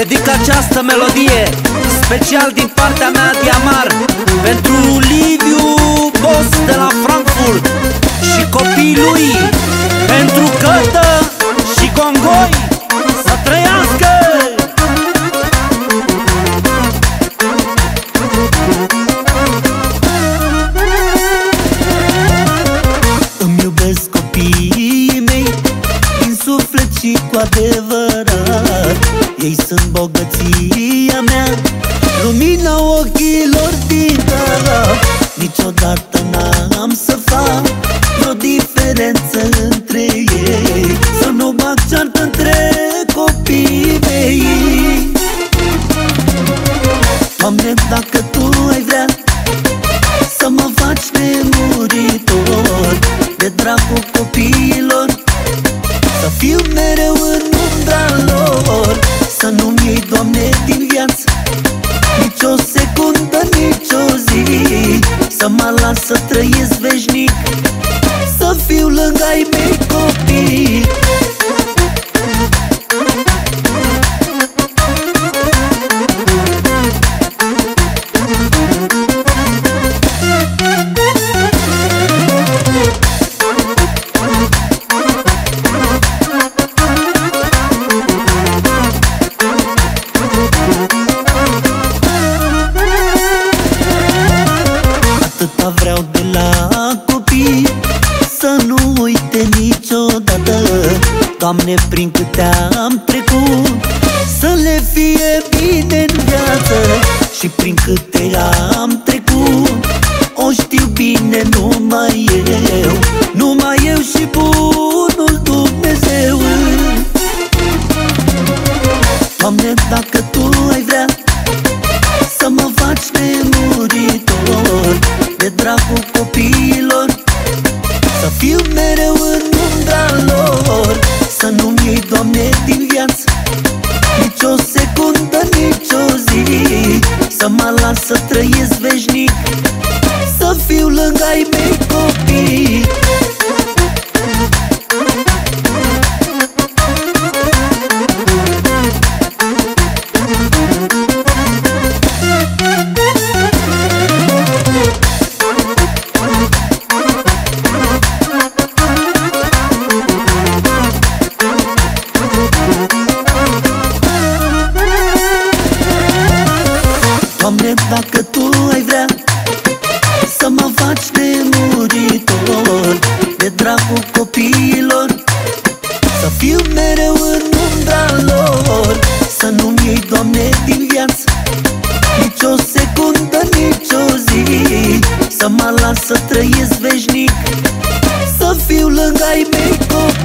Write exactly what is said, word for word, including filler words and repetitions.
Dedic această melodie special din partea mea, Diamar, pentru Liviu Boss de la Frankfurt și copiii lui, pentru Cătă și Gongoi. Să trăiască! Îmi iubesc copiii mei din suflet și cu adevărat. Ei sunt bogăția mea, lumina ochilor din tărat. Niciodată n-am să fac vreo diferență între ei, să nu bag ceartă între copiii mei. Doamne, dacă Tu ai vrea să mă faci nemuritor, de dragul copiilor, să fiu mereu în umbra lor, să nu-mi iei, Doamne, din viață nici o secundă, nici o zi, să mă las să trăiesc veșnic, să fiu lângă ai mei copii. Atâta vreau de la copii, să nu uite niciodată, Doamne, prin câte am trecut, să le fie bine în viață. Și prin câte am trecut, o știu bine numai eu, numai eu și bunul Dumnezeu. Doamne, dacă Tu ai vrea să mă faci nemuritor, de dragul copiilor, să fiu mereu în umbra lor, să nu-mi iei, Doamne, din viață nici o secundă, nici o zi, să mă las să trăiesc veșnic, să fiu lângă ai mei copii. Doamne, dacă Tu ai vrea să mă faci nemuritor, de dragul copiilor, să fiu mereu în umbra lor, să nu-mi iei, Doamne, din viață nici o secundă, nici o zi, să mă las să trăiesc veșnic, să fiu lângă ai mei copii.